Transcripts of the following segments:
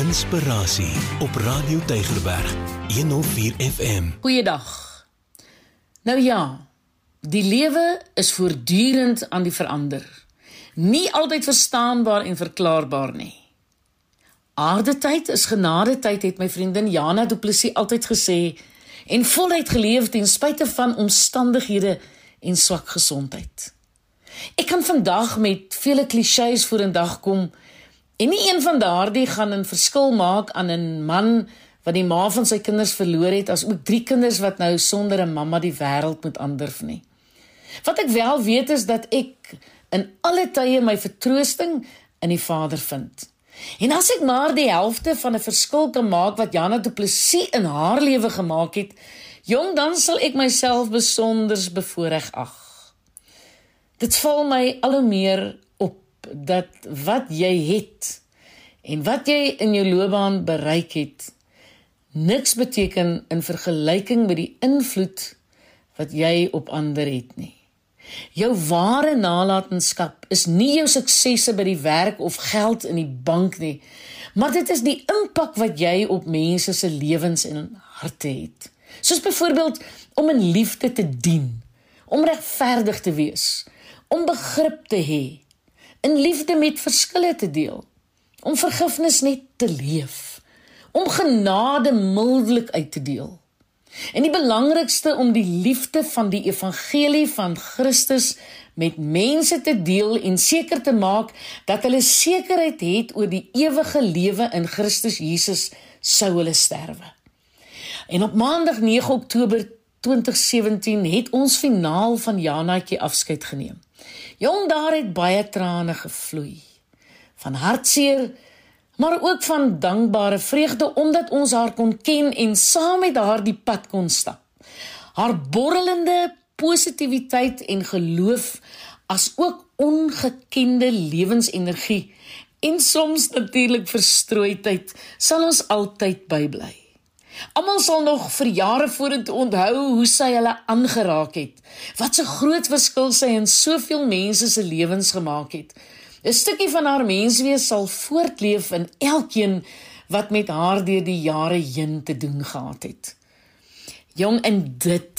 Inspirasie op Radio Tygerberg 104 FM. Goeiedag. Nou ja, die lewe is voortdurend aan die verander. Nie altyd verstaanbaar en verklaarbaar nie. Aardetyd is genadetyd, het my vriendin Jana Du Plessis altyd gesê, en voluit geleef ten spyte van omstandighede en swak gesondheid. Ek kan vandag met vele klisjées vorendag kom, en nie een van daardie gaan 'n verskil maak aan 'n man wat die ma van sy kinders verloor het, as ook 3 kinders wat nou sonder 'n mamma die wêreld moet aandurf nie. Wat ek wel weet is dat ek in alle tye my vertroosting in die Vader vind. En as ek maar die helfte van 'n verskil kan maak wat Jana Du Plessis in haar lewe gemaak het, jong, dan sal ek myself besonders bevoorreg ag. Dit val my al hoe meer op dat wat jy het en wat jy in jou loopbaan bereik het, niks beteken in vergelyking met die invloed wat jy op ander het nie. Jou ware nalatenskap is nie jou suksesse by die werk of geld in die bank nie, maar dit is die impak wat jy op mense se lewens en harte het. Soos byvoorbeeld om in liefde te dien, om regverdig te wees, om begrip te hê, in liefde met verskille te deel, om vergifnis net te leef, om genade mildelik uit te deel. En die belangrikste om die liefde van die evangelie van Christus met mense te deel en seker te maak dat hulle sekerheid het oor die ewige lewe in Christus Jesus sou hulle sterwe. En op maandag 9 Oktober 2017 het ons finaal van Janaatjie afskeid geneem. Jong, daar het baie trane gevloei. Van hartseer, maar ook van dankbare vreugde, omdat ons haar kon ken en saam met haar die pad kon stap. Haar borrelende positiwiteit en geloof, as ook ongekende lewensenergie, en soms natuurlik verstrooidheid, sal ons altyd bybly. Almal sal nog vir jare vorentoe onthou hoe sy hulle aangeraak het, wat so groot verskil sy in soveel mense se lewens gemaak het. 'n Stukkie van haar menswees sal voortleef in elkeen wat met haar deur die jare heen te doen gehad het. Jong, en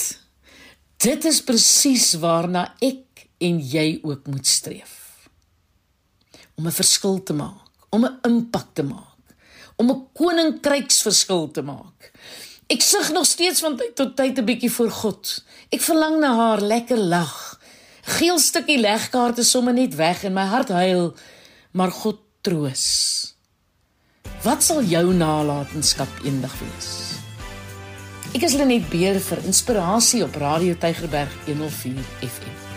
dit is presies waarna ek en jy ook moet streef. Om 'n verskil te maak, om 'n impak te maak, om 'n koninkryksverskil te maak. Ek sug nog steeds van tyd tot tyd 'n bietjie voor God. Ek verlang na haar lekker lag. Geel stukkie legkaart is sommer net weg en my hart huil, maar God troos. Wat sal jou nalatenskap eendag wees? Ek is Lenet Beer vir Inspirasie op Radio Tygerberg 104 FM.